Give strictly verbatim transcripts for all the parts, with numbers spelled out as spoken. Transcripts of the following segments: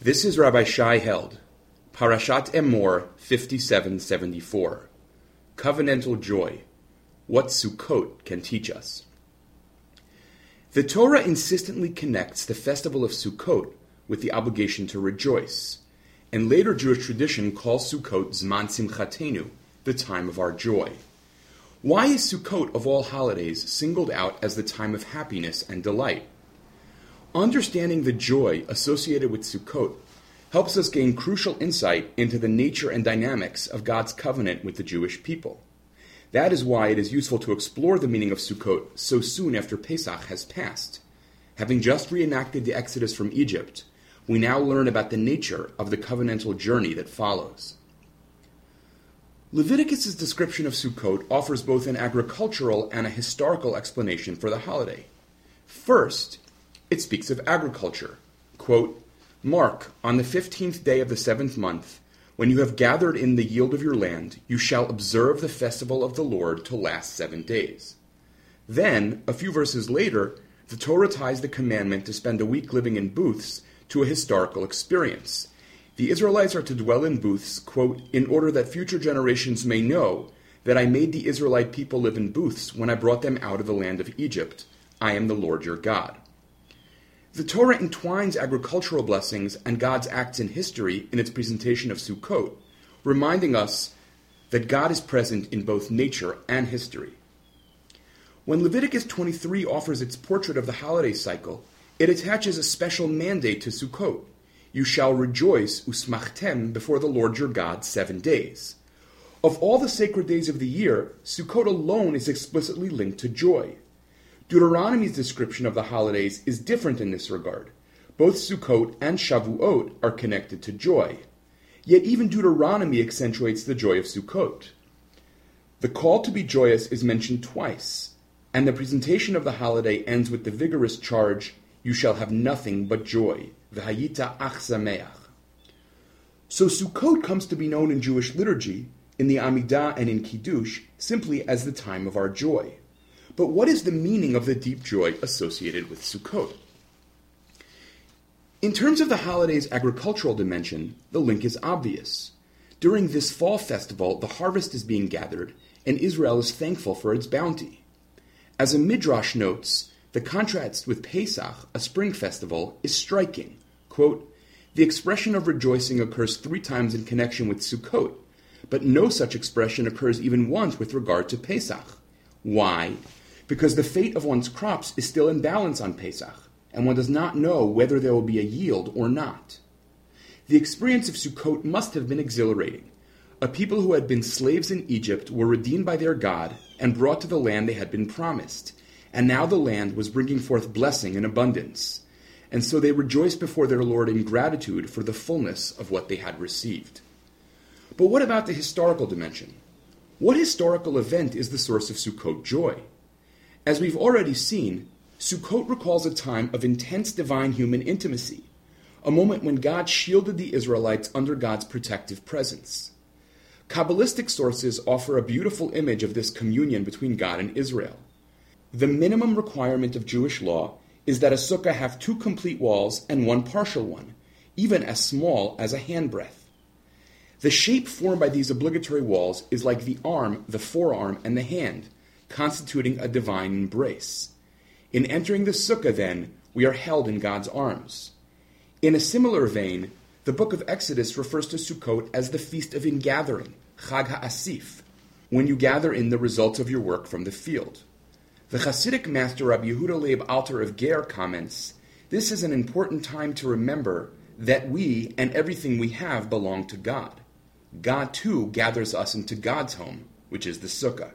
This is Rabbi Shai Held, Parashat Emor fifty-seven seventy-four, Covenantal Joy, What Sukkot Can Teach Us. The Torah insistently connects the festival of Sukkot with the obligation to rejoice, and later Jewish tradition calls Sukkot Zman Simchatenu, the time of our joy. Why is Sukkot of all holidays singled out as the time of happiness and delight? Understanding the joy associated with Sukkot helps us gain crucial insight into the nature and dynamics of God's covenant with the Jewish people. That is why it is useful to explore the meaning of Sukkot so soon after Pesach has passed. Having just reenacted the Exodus from Egypt, we now learn about the nature of the covenantal journey that follows. Leviticus' description of Sukkot offers both an agricultural and a historical explanation for the holiday. First, it speaks of agriculture. Quote, "Mark, on the fifteenth day of the seventh month, when you have gathered in the yield of your land, you shall observe the festival of the Lord to last seven days. Then, a few verses later, the Torah ties the commandment to spend a week living in booths to a historical experience. The Israelites are to dwell in booths, quote, in order that future generations may know that I made the Israelite people live in booths when I brought them out of the land of Egypt. I am the Lord your God." The Torah entwines agricultural blessings and God's acts in history in its presentation of Sukkot, reminding us that God is present in both nature and history. When Leviticus twenty-three offers its portrait of the holiday cycle, it attaches a special mandate to Sukkot. You shall rejoice, usmachtem, before the Lord your God seven days. Of all the sacred days of the year, Sukkot alone is explicitly linked to joy. Deuteronomy's description of the holidays is different in this regard. Both Sukkot and Shavuot are connected to joy. Yet even Deuteronomy accentuates the joy of Sukkot. The call to be joyous is mentioned twice, and the presentation of the holiday ends with the vigorous charge, "You shall have nothing but joy." V'hayita ach sameach. So Sukkot comes to be known in Jewish liturgy, in the Amidah and in Kiddush, simply as the time of our joy. But what is the meaning of the deep joy associated with Sukkot? In terms of the holiday's agricultural dimension, the link is obvious. During this fall festival, the harvest is being gathered, and Israel is thankful for its bounty. As a midrash notes, the contrast with Pesach, a spring festival, is striking. Quote, "The expression of rejoicing occurs three times in connection with Sukkot, but no such expression occurs even once with regard to Pesach. Why? Because the fate of one's crops is still in balance on Pesach, and one does not know whether there will be a yield or not. The experience of Sukkot must have been exhilarating. A people who had been slaves in Egypt were redeemed by their God and brought to the land they had been promised, and now the land was bringing forth blessing in abundance, and so they rejoiced before their Lord in gratitude for the fullness of what they had received." But what about the historical dimension? What historical event is the source of Sukkot joy? As we've already seen, Sukkot recalls a time of intense divine human intimacy, a moment when God shielded the Israelites under God's protective presence. Kabbalistic sources offer a beautiful image of this communion between God and Israel. The minimum requirement of Jewish law is that a sukkah have two complete walls and one partial one, even as small as a handbreadth. The shape formed by these obligatory walls is like the arm, the forearm, and the hand, constituting a divine embrace. In entering the sukkah, then, we are held in God's arms. In a similar vein, the book of Exodus refers to Sukkot as the feast of ingathering, Chag HaAsif, when you gather in the results of your work from the field. The Hasidic master Rabbi Yehuda Leib Alter of Ger comments, "This is an important time to remember that we and everything we have belong to God. God, too, gathers us into God's home, which is the sukkah."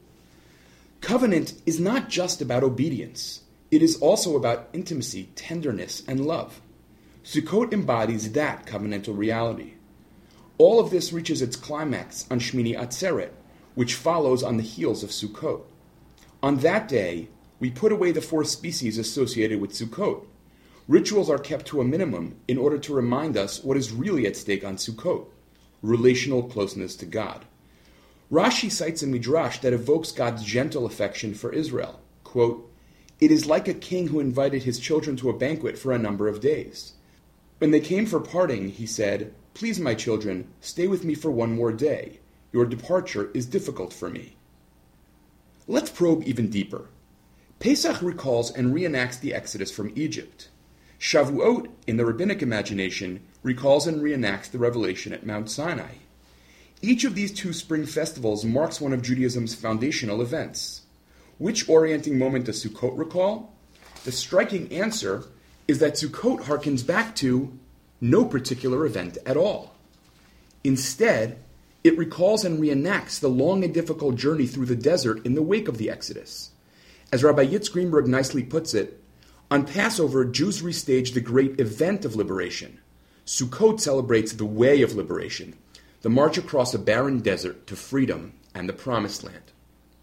Covenant is not just about obedience. It is also about intimacy, tenderness, and love. Sukkot embodies that covenantal reality. All of this reaches its climax on Shmini Atzeret, which follows on the heels of Sukkot. On that day, we put away the four species associated with Sukkot. Rituals are kept to a minimum in order to remind us what is really at stake on Sukkot, relational closeness to God. Rashi cites a midrash that evokes God's gentle affection for Israel. Quote, "It is like a king who invited his children to a banquet for a number of days. When they came for parting, he said, "Please, my children, stay with me for one more day. Your departure is difficult for me." Let's probe even deeper. Pesach recalls and reenacts the Exodus from Egypt. Shavuot, in the rabbinic imagination, recalls and reenacts the revelation at Mount Sinai. Each of these two spring festivals marks one of Judaism's foundational events. Which orienting moment does Sukkot recall? The striking answer is that Sukkot harkens back to no particular event at all. Instead, it recalls and reenacts the long and difficult journey through the desert in the wake of the Exodus. As Rabbi Yitz Greenberg nicely puts it, on Passover, Jews restage the great event of liberation. Sukkot celebrates the way of liberation, the march across a barren desert to freedom and the promised land.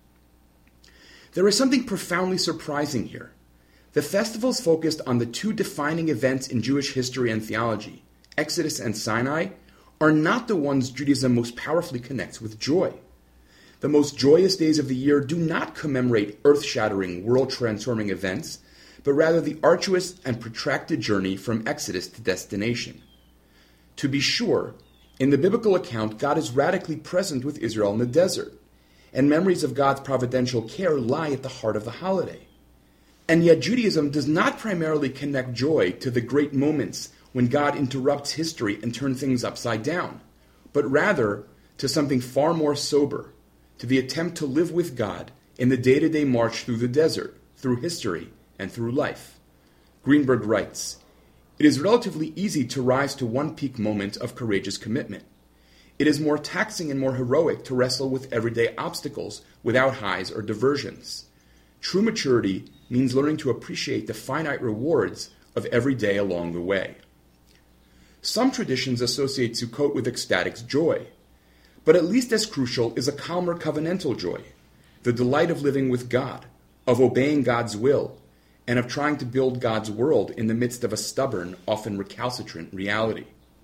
There is something profoundly surprising here. The festivals focused on the two defining events in Jewish history and theology, Exodus and Sinai, are not the ones Judaism most powerfully connects with joy. The most joyous days of the year do not commemorate earth-shattering, world-transforming events, but rather the arduous and protracted journey from Exodus to destination. To be sure, in the biblical account, God is radically present with Israel in the desert, and memories of God's providential care lie at the heart of the holiday. And yet Judaism does not primarily connect joy to the great moments when God interrupts history and turns things upside down, but rather to something far more sober, to the attempt to live with God in the day-to-day march through the desert, through history, and through life. Greenberg writes, "It is relatively easy to rise to one peak moment of courageous commitment. It is more taxing and more heroic to wrestle with everyday obstacles without highs or diversions. True maturity means learning to appreciate the finite rewards of every day along the way." Some traditions associate Sukkot with ecstatic joy, but at least as crucial is a calmer covenantal joy, the delight of living with God, of obeying God's will, and of trying to build God's world in the midst of a stubborn, often recalcitrant reality.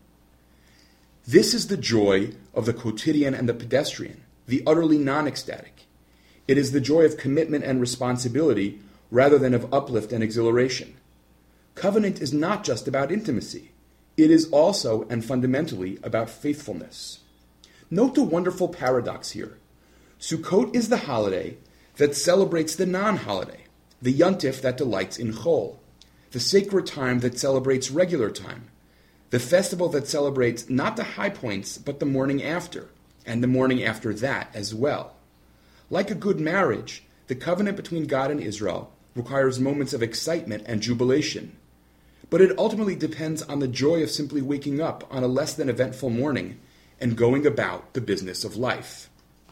This is the joy of the quotidian and the pedestrian, the utterly non-ecstatic. It is the joy of commitment and responsibility rather than of uplift and exhilaration. Covenant is not just about intimacy. It is also and fundamentally about faithfulness. Note the wonderful paradox here. Sukkot is the holiday that celebrates the non-holiday, the yontif that delights in chol, the sacred time that celebrates regular time, the festival that celebrates not the high points but the morning after, and the morning after that as well. Like a good marriage, the covenant between God and Israel requires moments of excitement and jubilation, but it ultimately depends on the joy of simply waking up on a less than eventful morning and going about the business of life.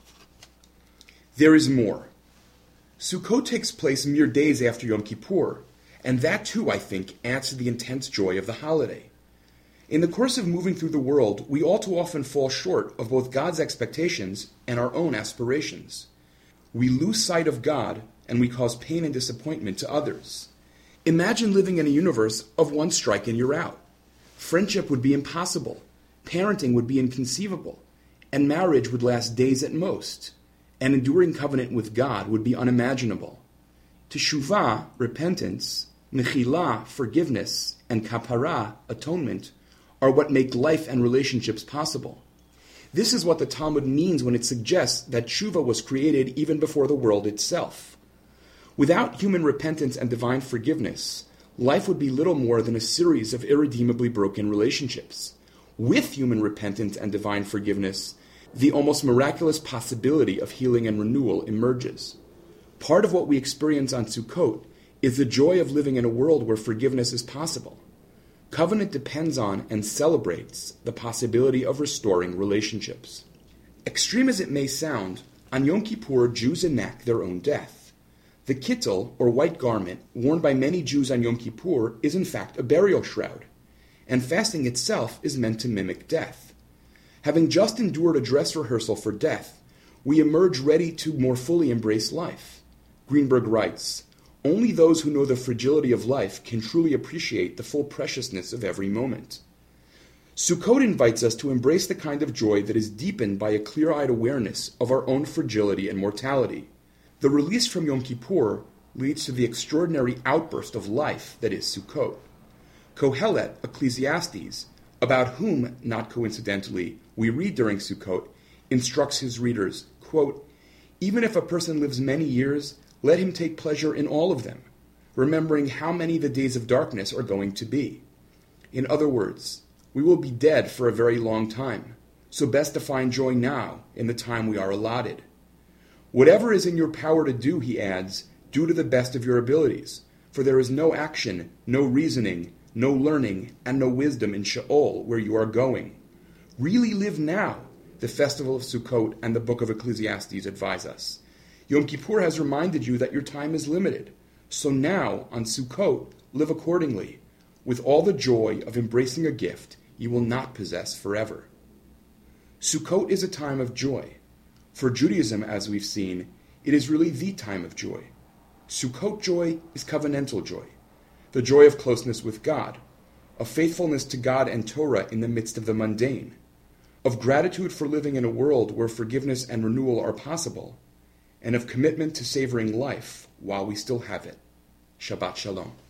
There is more. Sukkot takes place mere days after Yom Kippur, and that too, I think, adds to the intense joy of the holiday. In the course of moving through the world, we all too often fall short of both God's expectations and our own aspirations. We lose sight of God, and we cause pain and disappointment to others. Imagine living in a universe of one strike and you're out. Friendship would be impossible, parenting would be inconceivable, and marriage would last days at most, and enduring covenant with God would be unimaginable. Teshuvah, repentance, mechilah, forgiveness, and kapara, atonement, are what make life and relationships possible. This is what the Talmud means when it suggests that tshuva was created even before the world itself. Without human repentance and divine forgiveness, life would be little more than a series of irredeemably broken relationships. With human repentance and divine forgiveness, the almost miraculous possibility of healing and renewal emerges. Part of what we experience on Sukkot is the joy of living in a world where forgiveness is possible. Covenant depends on and celebrates the possibility of restoring relationships. Extreme as it may sound, on Yom Kippur, Jews enact their own death. The kittel, or white garment, worn by many Jews on Yom Kippur is in fact a burial shroud, and fasting itself is meant to mimic death. Having just endured a dress rehearsal for death, we emerge ready to more fully embrace life. Greenberg writes, "Only those who know the fragility of life can truly appreciate the full preciousness of every moment." Sukkot invites us to embrace the kind of joy that is deepened by a clear-eyed awareness of our own fragility and mortality. The release from Yom Kippur leads to the extraordinary outburst of life that is Sukkot. Kohelet, Ecclesiastes, about whom, not coincidentally, we read during Sukkot, instructs his readers, quote, "Even if a person lives many years, let him take pleasure in all of them, remembering how many the days of darkness are going to be." In other words, we will be dead for a very long time, so best to find joy now in the time we are allotted. Whatever is in your power to do, he adds, do to the best of your abilities, for there is no action, no reasoning, no learning, and no wisdom in Sheol where you are going. Really live now, the festival of Sukkot and the book of Ecclesiastes advise us. Yom Kippur has reminded you that your time is limited, so now, on Sukkot, live accordingly, with all the joy of embracing a gift you will not possess forever. Sukkot is a time of joy. For Judaism, as we've seen, it is really the time of joy. Sukkot joy is covenantal joy, the joy of closeness with God, of faithfulness to God and Torah in the midst of the mundane, of gratitude for living in a world where forgiveness and renewal are possible, and of commitment to savoring life while we still have it. Shabbat Shalom.